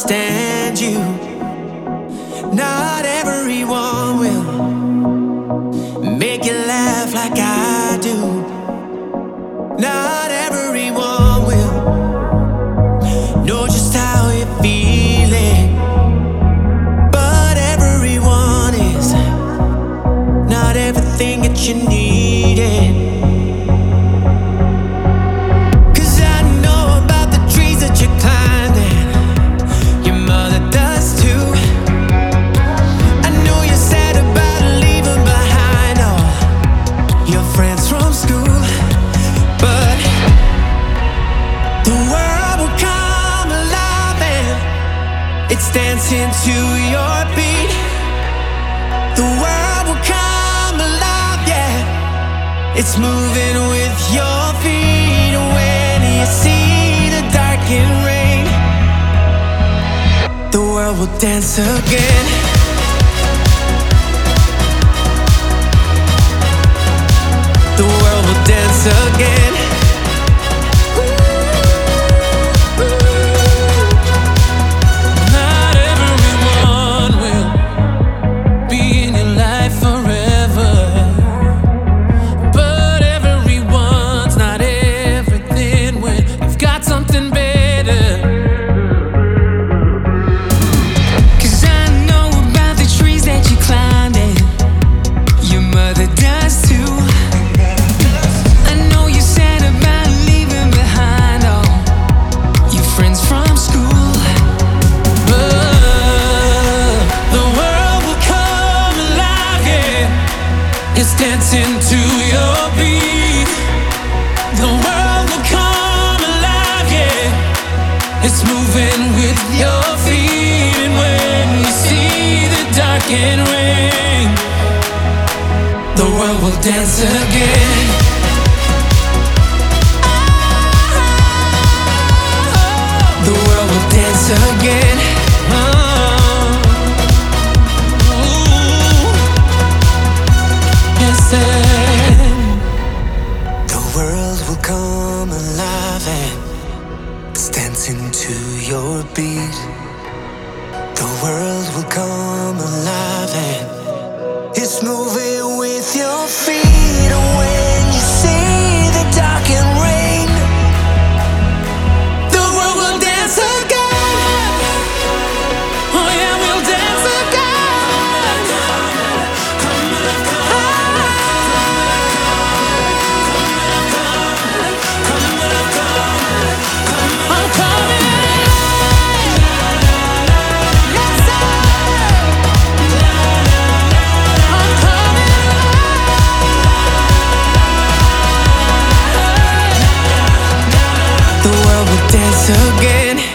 understand you. Not everyone will make you laugh like I do. Not everyone will know just how you're feeling. But everyone is not everything that you needed. It's dancing to your beat. The world will come alive, yeah. It's moving with your feet. When you see the darkened rain, the world will dance again. The world will dance again. It's dancing to your beat. The world will come alive, yeah. It's moving with your feet. And when you see the darkened rain, the world will dance again. The world will dance again. The world will come alive and it's dancing to your beat. The world will come alive and it's moving with your feet. When you see the darkened rain, the world will dance again. Oh yeah, we'll dance again. Dance again.